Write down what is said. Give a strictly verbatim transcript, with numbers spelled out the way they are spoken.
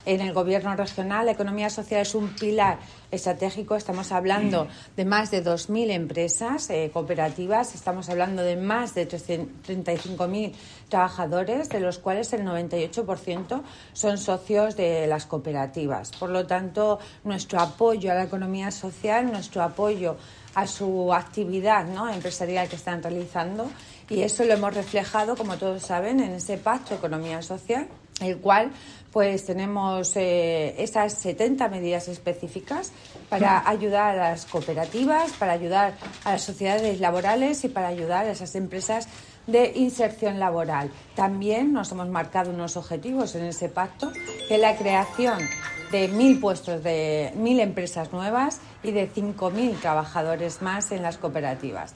En el Gobierno regional, la economía social es un pilar estratégico. Estamos hablando de más de dos mil empresas eh, cooperativas, estamos hablando de más de treinta y cinco mil trabajadores, de los cuales el noventa y ocho por ciento son socios de las cooperativas. Por lo tanto, nuestro apoyo a la economía social, nuestro apoyo a su actividad, ¿no?, empresarial que están realizando, y eso lo hemos reflejado, como todos saben, en ese pacto de economía social, el cual pues tenemos eh, esas setenta medidas específicas para ayudar a las cooperativas, para ayudar a las sociedades laborales y para ayudar a esas empresas de inserción laboral. También nos hemos marcado unos objetivos en ese pacto, que es la creación de mil puestos, de mil empresas nuevas y de cinco mil trabajadores más en las cooperativas.